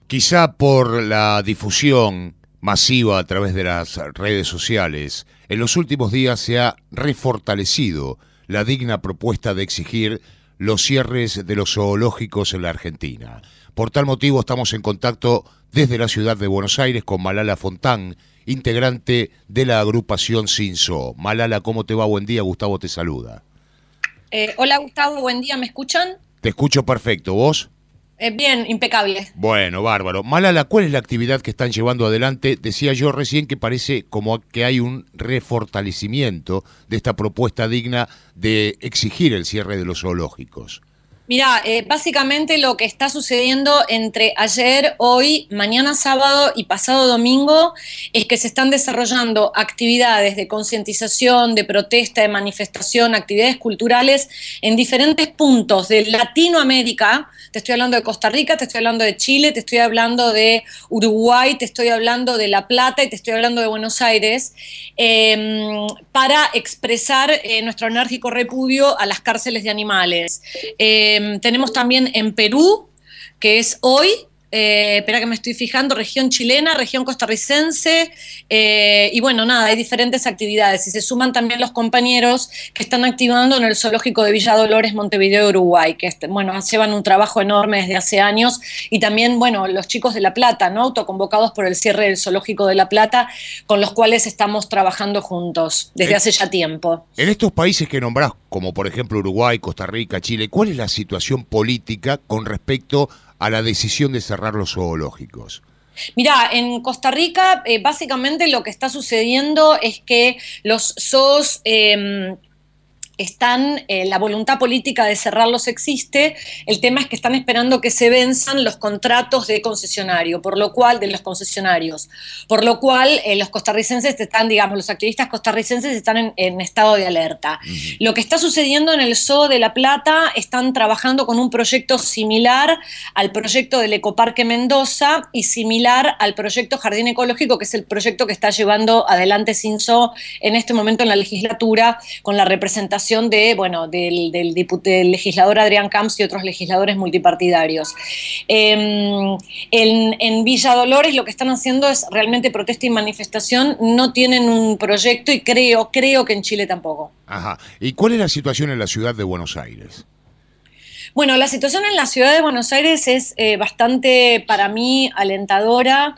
Quizá por la difusión masiva a través de las redes sociales, en los últimos días se ha refortalecido la digna propuesta de exigir los cierres de los zoológicos en la Argentina. Por tal motivo estamos en contacto desde la ciudad de Buenos Aires con Malala Fontán, integrante de la agrupación Sin Zoo. Malala, ¿cómo te va? Buen día, Gustavo te saluda. Hola Gustavo, buen día, ¿me escuchan? Te escucho perfecto, ¿vos? Bien, impecable. Bueno, bárbaro. Malala, ¿cuál es la actividad que están llevando adelante? Decía yo recién que parece como que hay un refortalecimiento de esta propuesta digna de exigir el cierre de los zoológicos. Mirá, básicamente lo que está sucediendo entre ayer, hoy, mañana sábado y pasado domingo es que se están desarrollando actividades de concientización, de protesta, de manifestación, actividades culturales en diferentes puntos de Latinoamérica. Te estoy hablando de Costa Rica, te estoy hablando de Chile, te estoy hablando de Uruguay, te estoy hablando de La Plata y te estoy hablando de Buenos Aires, para expresar nuestro enérgico repudio a las cárceles de animales. Tenemos también en Perú, que es hoy, espera que me estoy fijando, región chilena, región costarricense, y bueno, nada, hay diferentes actividades y se suman también los compañeros que están activando en el zoológico de Villa Dolores, Montevideo, Uruguay, que bueno, llevan un trabajo enorme desde hace años, y también, bueno, los chicos de La Plata, ¿no? Autoconvocados por el cierre del zoológico de La Plata, con los cuales estamos trabajando juntos desde hace ya tiempo. En estos países que nombrás, como por ejemplo Uruguay, Costa Rica, Chile, ¿cuál es la situación política con respecto a la decisión de cerrar los zoológicos? Mirá, en Costa Rica básicamente lo que está sucediendo es que los zoos están, la voluntad política de cerrarlos existe, el tema es que están esperando que se venzan los contratos de concesionario, por lo cual, de los concesionarios, por lo cual los costarricenses están, digamos, los activistas costarricenses están en estado de alerta. Lo que está sucediendo en el Zoo de La Plata, están trabajando con un proyecto similar al proyecto del Ecoparque Mendoza y similar al proyecto Jardín Ecológico, que es el proyecto que está llevando adelante Sin Zoo en este momento en la legislatura, con la representación del legislador Adrián Camps y otros legisladores multipartidarios. En Villa Dolores lo que están haciendo es realmente protesta y manifestación, no tienen un proyecto y creo que en Chile tampoco. Ajá. ¿Y cuál es la situación en la ciudad de Buenos Aires? Bueno, la situación en la ciudad de Buenos Aires es bastante, para mí, alentadora.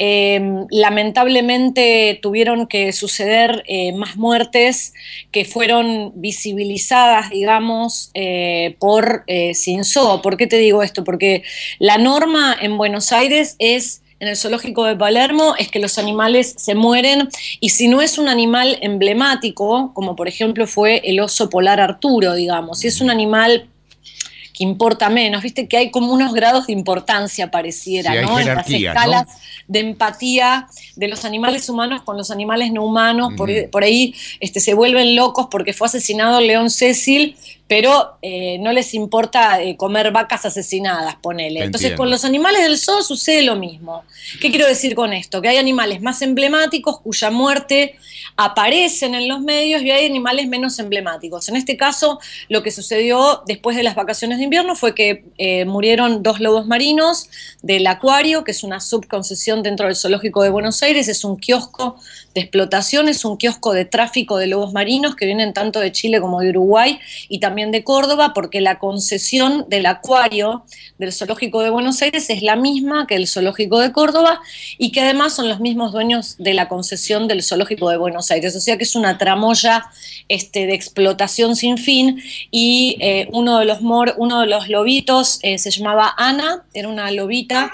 Lamentablemente tuvieron que suceder más muertes que fueron visibilizadas, digamos, por Sin Zoo. ¿Por qué te digo esto? Porque la norma en Buenos Aires es, en el zoológico de Palermo, es que los animales se mueren, y si no es un animal emblemático, como por ejemplo fue el oso polar Arturo, digamos, si es un animal que importa menos, viste que hay como unos grados de importancia pareciera, Sí, hay ¿no? En las jerarquía, escalas ¿no? de empatía de los animales humanos con los animales no humanos, por ahí se vuelven locos porque fue asesinado el león Cecil, pero no les importa comer vacas asesinadas, ponele. Te Entonces con entiendo. los animales del zoo sucede lo mismo. ¿Qué quiero decir con esto? Que hay animales más emblemáticos cuya muerte aparecen en los medios y hay animales menos emblemáticos. En este caso, lo que sucedió después de las vacaciones de invierno fue que murieron 2 lobos marinos del Acuario, que es una subconcesión dentro del Zoológico de Buenos Aires, es un kiosco de explotación, es un kiosco de tráfico de lobos marinos que vienen tanto de Chile como de Uruguay y también de Córdoba, porque la concesión del Acuario del Zoológico de Buenos Aires es la misma que el Zoológico de Córdoba, y que además son los mismos dueños de la concesión del Zoológico de Buenos Aires, o sea que es una tramoya de explotación sin fin. Y uno de los lobitos se llamaba Ana, era una lobita,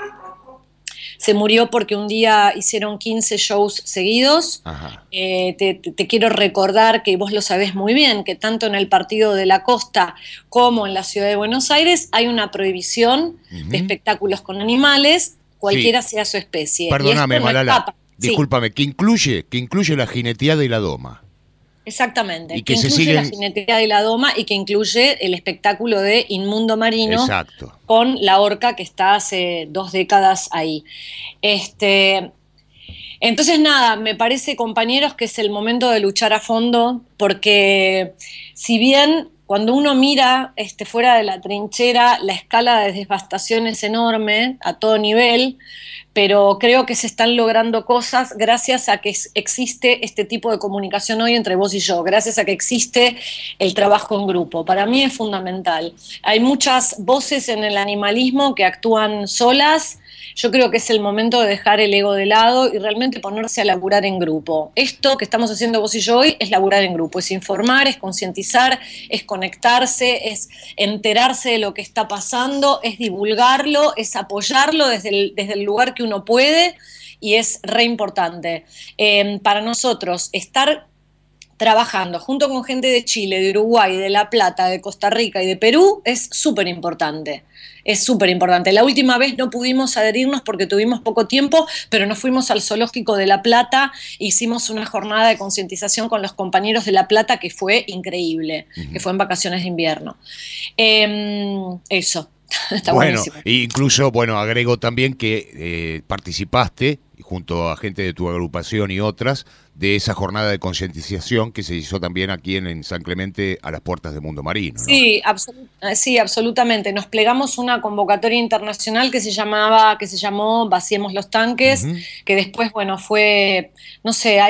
se murió porque un día hicieron 15 shows seguidos. Ajá. Te quiero recordar que vos lo sabés muy bien, que tanto en el Partido de la Costa como en la Ciudad de Buenos Aires hay una prohibición de espectáculos con animales, Sí, cualquiera sea su especie. Y esto perdóname, no Malala, escapa. Sí, discúlpame, que incluye la jineteada y la doma. exactamente, Y que que se incluye la siguen. jineteada y la doma, y que incluye el espectáculo de Inmundo Marino Exacto. con la orca que está hace 2 décadas ahí. Este, entonces, nada, me parece, compañeros, que es el momento de luchar a fondo, porque si bien cuando uno mira fuera de la trinchera, la escala de devastación es enorme a todo nivel, pero creo que se están logrando cosas gracias a que existe este tipo de comunicación hoy entre vos y yo, gracias a que existe el trabajo en grupo. Para mí es fundamental. Hay muchas voces en el animalismo que actúan solas. Yo creo que es el momento de dejar el ego de lado y realmente ponerse a laburar en grupo. Esto que estamos haciendo vos y yo hoy es laburar en grupo, es informar, es concientizar, es conectarse, es enterarse de lo que está pasando, es divulgarlo, es apoyarlo desde el lugar que uno puede, y es re importante. Para nosotros, estar trabajando junto con gente de Chile, de Uruguay, de La Plata, de Costa Rica y de Perú es súper importante. Es súper importante. La última vez no pudimos adherirnos porque tuvimos poco tiempo, pero nos fuimos al zoológico de La Plata, hicimos una jornada de concientización con los compañeros de La Plata que fue increíble, que fue en vacaciones de invierno. Eso. Está bueno, buenísimo. incluso, bueno, agrego también que participaste, junto a gente de tu agrupación y otras, de esa jornada de concientización que se hizo también aquí en San Clemente a las puertas de Mundo Marino, ¿no? Sí, sí, absolutamente. Nos plegamos una convocatoria internacional que se llamó Vaciemos los tanques, Ujú. que después, bueno, fue, no sé,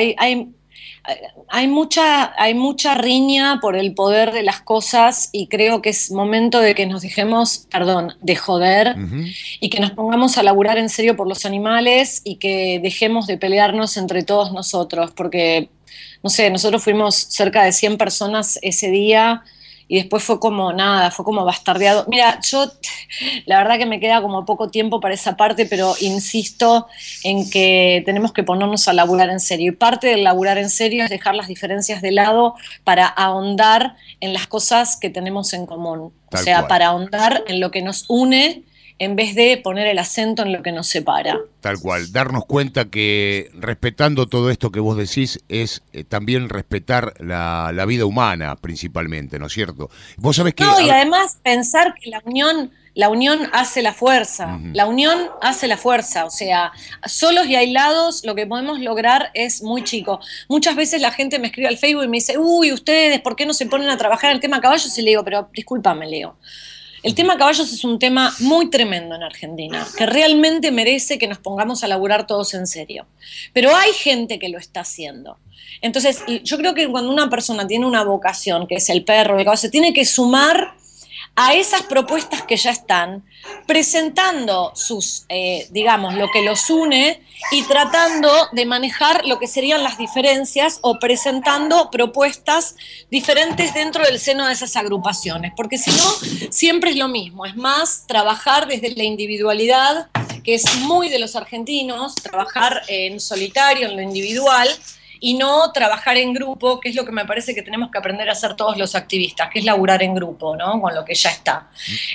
hay mucha riña por el poder de las cosas, y creo que es momento de que nos dejemos, perdón, de joder, Ujú. y que nos pongamos a laburar en serio por los animales y que dejemos de pelearnos entre todos nosotros, porque, no sé, nosotros fuimos cerca de 100 personas ese día y después fue como nada, fue como bastardeado. Mira, yo la verdad que me queda como poco tiempo para esa parte, pero insisto en que tenemos que ponernos a laburar en serio. Y parte del laburar en serio es dejar las diferencias de lado para ahondar en las cosas que tenemos en común. O Tal sea, cual. para ahondar en lo que nos une en vez de poner el acento en lo que nos separa. Tal cual, darnos cuenta que respetando todo esto que vos decís es también respetar la vida humana principalmente, ¿no es cierto? Vos sabés que... No, y además pensar que la unión hace la fuerza, Ujú. la unión hace la fuerza, o sea, solos y aislados lo que podemos lograr es muy chico. Muchas veces la gente me escribe al Facebook y me dice, uy, ustedes, ¿por qué no se ponen a trabajar en el tema caballos? Y le digo, pero discúlpame, Leo. El tema caballos es un tema muy tremendo en Argentina, que realmente merece que nos pongamos a laburar todos en serio. Pero hay gente que lo está haciendo. Entonces, yo creo que cuando una persona tiene una vocación, que es el perro, el caballo, se tiene que sumar a esas propuestas que ya están, presentando digamos, lo que los une y tratando de manejar lo que serían las diferencias o presentando propuestas diferentes dentro del seno de esas agrupaciones, porque si no, siempre es lo mismo, es más trabajar desde la individualidad, que es muy de los argentinos, trabajar en solitario, en lo individual, y no trabajar en grupo, que es lo que me parece que tenemos que aprender a hacer todos los activistas, que es laburar en grupo, ¿no? Con lo que ya está.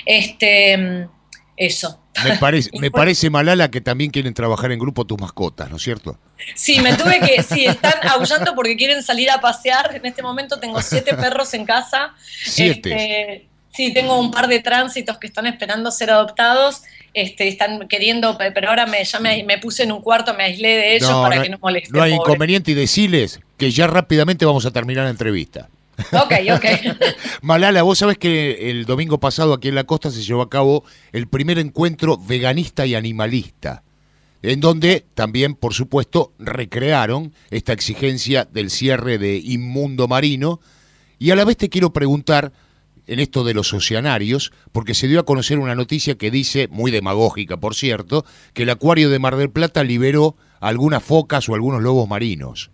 Eso. Me parece, Malala, que también quieren trabajar en grupo tus mascotas, ¿no es cierto? Sí, sí, están aullando porque quieren salir a pasear. En este momento tengo 7 perros en casa. 7. Sí, tengo un par de tránsitos que están esperando ser adoptados. Están queriendo, pero ahora me puse en un cuarto, me aislé de ellos No, para no, que no no molesten, hay pobre. inconveniente, y deciles que ya rápidamente vamos a terminar la entrevista. Ok, ok. Malala, vos sabés que el domingo pasado aquí en la costa se llevó a cabo el primer encuentro veganista y animalista, en donde también, por supuesto, recrearon esta exigencia del cierre de Inmundo Marino. Y a la vez te quiero preguntar, en esto de los oceanarios, porque se dio a conocer una noticia que dice, muy demagógica por cierto, que el acuario de Mar del Plata liberó algunas focas o algunos lobos marinos.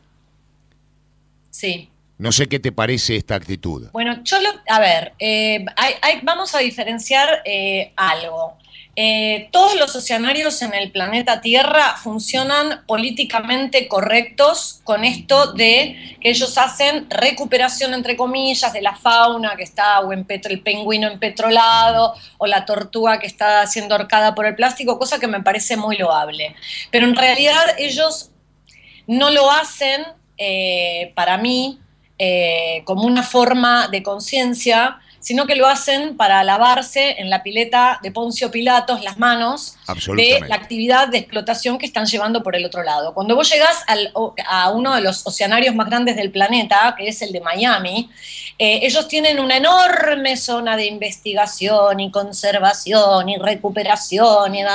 Sí. No sé qué te parece esta actitud. Bueno, a ver, vamos a diferenciar algo. Todos los oceanarios en el planeta Tierra funcionan políticamente correctos con esto de que ellos hacen recuperación, entre comillas, de la fauna que está, o el pingüino empetrolado, o la tortuga que está siendo ahorcada por el plástico, cosa que me parece muy loable. Pero en realidad ellos no lo hacen, para mí, como una forma de conciencia, sino que lo hacen para lavarse en la pileta de Poncio Pilatos las manos de la actividad de explotación que están llevando por el otro lado. Cuando vos llegás a uno de los oceanarios más grandes del planeta, que es el de Miami, ellos tienen una enorme zona de investigación y conservación y recuperación y de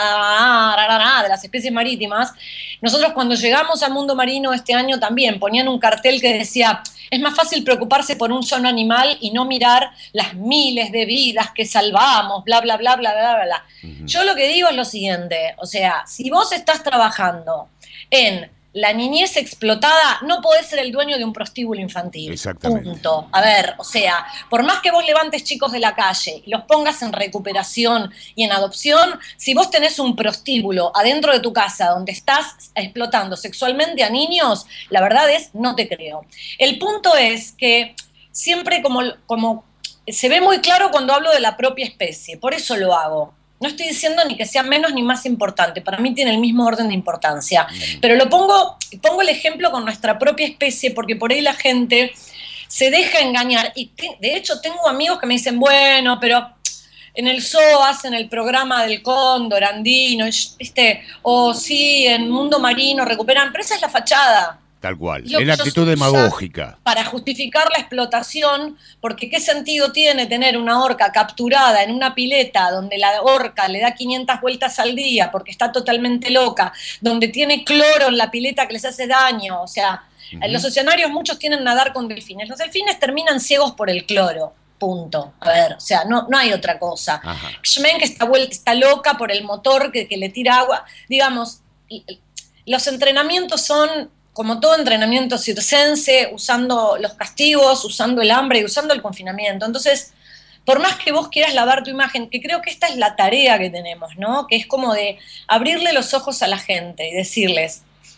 las especies marítimas. Nosotros cuando llegamos al mundo marino este año también ponían un cartel que decía: es más fácil preocuparse por un solo animal y no mirar las miles de vidas que salvamos, bla, bla, bla, bla, bla, bla, bla. Yo lo que digo es lo siguiente, o sea, si vos estás trabajando en la niñez explotada, no podés ser el dueño de un prostíbulo infantil. Exactamente. Punto. A ver, o sea, por más que vos levantes chicos de la calle y los pongas en recuperación y en adopción, si vos tenés un prostíbulo adentro de tu casa donde estás explotando sexualmente a niños, la verdad es, no te creo. El punto es que siempre como se ve muy claro cuando hablo de la propia especie, por eso lo hago. No estoy diciendo ni que sea menos ni más importante, para mí tiene el mismo orden de importancia, pero pongo el ejemplo con nuestra propia especie porque por ahí la gente se deja engañar y de hecho tengo amigos que me dicen, bueno, pero en el zoo hacen el programa del cóndor andino, ¿viste? O sí, en Mundo Marino recuperan, pero esa es la fachada. Tal cual, es la actitud demagógica. Para justificar la explotación, porque ¿qué sentido tiene tener una orca capturada en una pileta donde la orca le da 500 vueltas al día porque está totalmente loca, donde tiene cloro en la pileta que les hace daño? O sea, los oceanarios muchos tienen nadar con delfines. Los delfines terminan ciegos por el cloro. Punto. A ver, o sea, no hay otra cosa. Xmen, que está loca por el motor que le tira agua. Digamos, los entrenamientos son como todo entrenamiento circense, usando los castigos, usando el hambre y usando el confinamiento. Entonces, por más que vos quieras lavar tu imagen, que creo que esta es la tarea que tenemos, ¿no? Que es como de abrirle los ojos a la gente y decirles,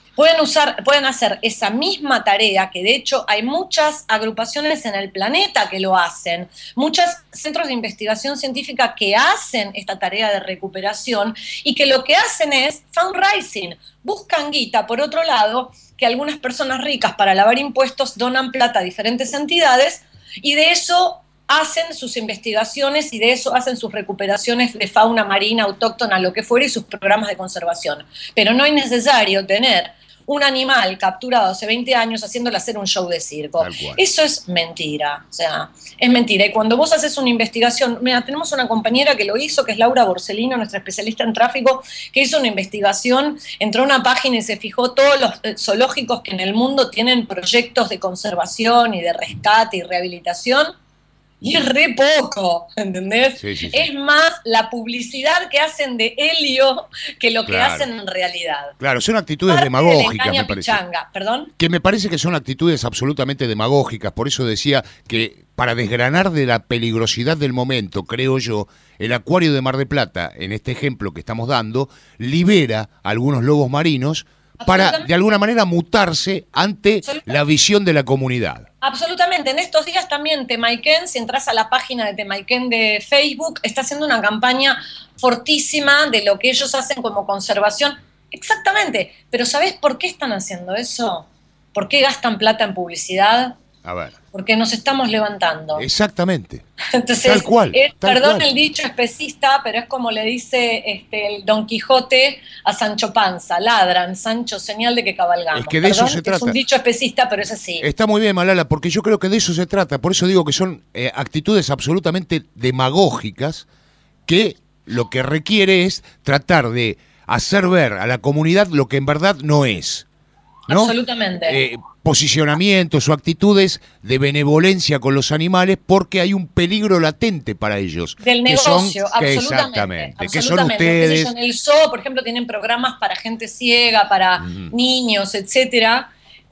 pueden hacer esa misma tarea, que de hecho hay muchas agrupaciones en el planeta que lo hacen, muchos centros de investigación científica que hacen esta tarea de recuperación y que lo que hacen es fundraising, buscan guita, por otro lado, que algunas personas ricas para lavar impuestos donan plata a diferentes entidades y de eso hacen sus investigaciones y de eso hacen sus recuperaciones de fauna marina, autóctona, lo que fuera, y sus programas de conservación. Pero no es necesario tener un animal capturado hace 20 años haciéndole hacer un show de circo. Eso es mentira, o sea, es mentira. Y cuando vos haces una investigación, mira, tenemos una compañera que lo hizo, que es Laura Borsellino, nuestra especialista en tráfico, que hizo una investigación, entró a una página y se fijó todos los zoológicos que en el mundo tienen proyectos de conservación y de rescate y rehabilitación, y es re poco, ¿entendés? Sí. Es más la publicidad que hacen de helio que lo que hacen en realidad. Claro, son actitudes demagógicas, me parece. ¿Perdón? Que me parece que son actitudes absolutamente demagógicas, por eso decía que para desgranar de la peligrosidad del momento, creo yo, el acuario de Mar del Plata, en este ejemplo que estamos dando, libera a algunos lobos marinos para, de alguna manera, mutarse ante la visión de la comunidad. Absolutamente. En estos días también Temaiken, si entras a la página de Temaiken de Facebook, está haciendo una campaña fortísima de lo que ellos hacen como conservación. Exactamente. Pero ¿sabés por qué están haciendo eso? ¿Por qué gastan plata en publicidad? A ver. Porque nos estamos levantando. Exactamente. Entonces, tal cual. Perdón el dicho especista, pero es como le dice el Don Quijote a Sancho Panza: ladran, Sancho, señal de que cabalgamos. Es que de eso se trata. Es un dicho especista, pero es así. Está muy bien, Malala, porque yo creo que de eso se trata. Por eso digo que son actitudes absolutamente demagógicas que lo que requiere es tratar de hacer ver a la comunidad lo que en verdad no es, ¿no? Absolutamente. Posicionamientos o actitudes de benevolencia con los animales porque hay un peligro latente para ellos. Del negocio, absolutamente. Exactamente. Que son ustedes. En el zoo, por ejemplo, tienen programas para gente ciega, para niños, etcétera.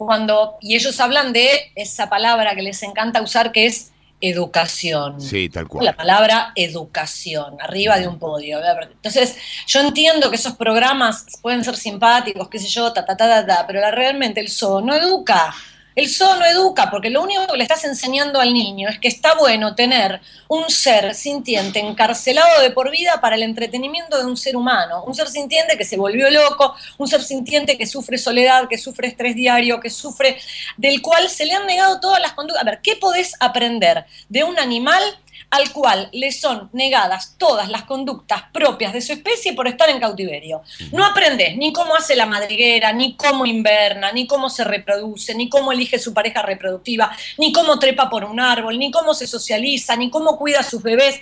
Y ellos hablan de esa palabra que les encanta usar, que es educación. Sí, tal cual. La palabra educación, arriba de un podio. Entonces, yo entiendo que esos programas pueden ser simpáticos, qué sé yo, pero realmente el zoo no educa. El zoo no educa, porque lo único que le estás enseñando al niño es que está bueno tener un ser sintiente encarcelado de por vida para el entretenimiento de un ser humano. Un ser sintiente que se volvió loco, un ser sintiente que sufre soledad, que sufre estrés diario, del cual se le han negado todas las conductas. A ver, ¿qué podés aprender de un animal al cual le son negadas todas las conductas propias de su especie por estar en cautiverio. No aprendes ni cómo hace la madriguera, ni cómo inverna, ni cómo se reproduce, ni cómo elige su pareja reproductiva, ni cómo trepa por un árbol, ni cómo se socializa, ni cómo cuida a sus bebés.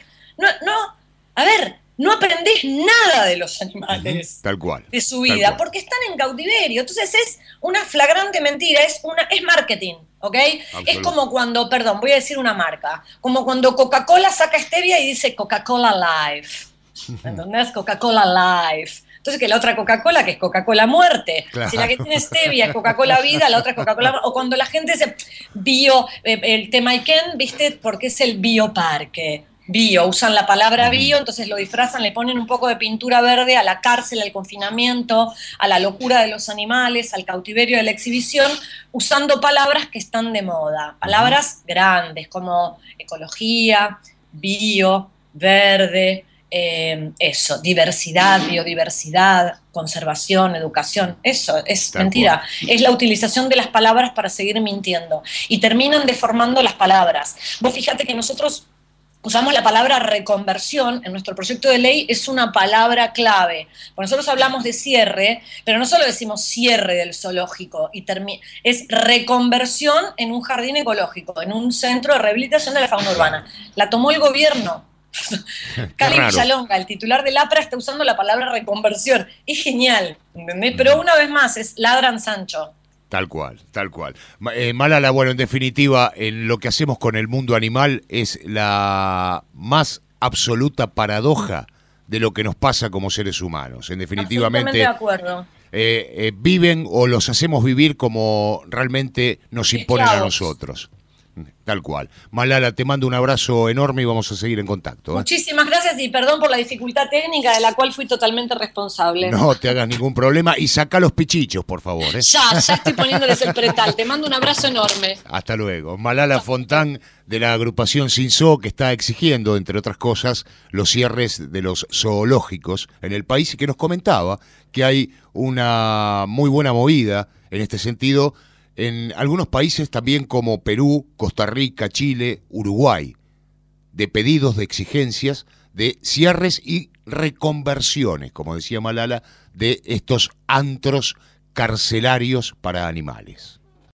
No aprendés nada de los animales, tal cual, de su vida, porque están en cautiverio. Entonces es una flagrante mentira, es marketing, ¿ok? Es como cuando, perdón, voy a decir una marca, como cuando Coca-Cola saca stevia y dice Coca-Cola Life, ¿entendés? Coca-Cola Life. Entonces que la otra Coca-Cola, que es Coca-Cola Muerte, claro. Si la que tiene stevia es Coca-Cola Vida, la otra es Coca-Cola... O cuando la gente dice bio, el Temaiken, ¿viste? Porque es el bioparque. Bio, usan la palabra bio, entonces lo disfrazan, le ponen un poco de pintura verde a la cárcel, al confinamiento, a la locura de los animales, al cautiverio de la exhibición, usando palabras que están de moda, palabras grandes como ecología, bio, verde, diversidad, biodiversidad, conservación, educación, eso es mentira. Es la utilización de las palabras para seguir mintiendo y terminan deformando las palabras. Vos fíjate que nosotros usamos la palabra reconversión, en nuestro proyecto de ley es una palabra clave. Porque nosotros hablamos de cierre, pero no solo decimos cierre del zoológico, es reconversión en un jardín ecológico, en un centro de rehabilitación de la fauna urbana. La tomó el gobierno. Cali Villalonga, el titular del APRA, está usando la palabra reconversión. Es genial, ¿entendés? Pero una vez más, es ladran Sancho. Tal cual, tal cual. Malala, bueno, en definitiva, en lo que hacemos con el mundo animal es la más absoluta paradoja de lo que nos pasa como seres humanos. En definitivamente, de acuerdo. Viven o los hacemos vivir como realmente nos imponen a nosotros. Tal cual. Malala, te mando un abrazo enorme y vamos a seguir en contacto. Muchísimas gracias y perdón por la dificultad técnica de la cual fui totalmente responsable. No te hagas ningún problema y saca los pichichos, por favor. Ya estoy poniéndoles el pretal. Te mando un abrazo enorme. Hasta luego. Malala Fontán, de la agrupación Sin Zoo, que está exigiendo, entre otras cosas, los cierres de los zoológicos en el país y que nos comentaba que hay una muy buena movida en este sentido en algunos países también como Perú, Costa Rica, Chile, Uruguay, de pedidos, de exigencias, de cierres y reconversiones, como decía Malala, de estos antros carcelarios para animales.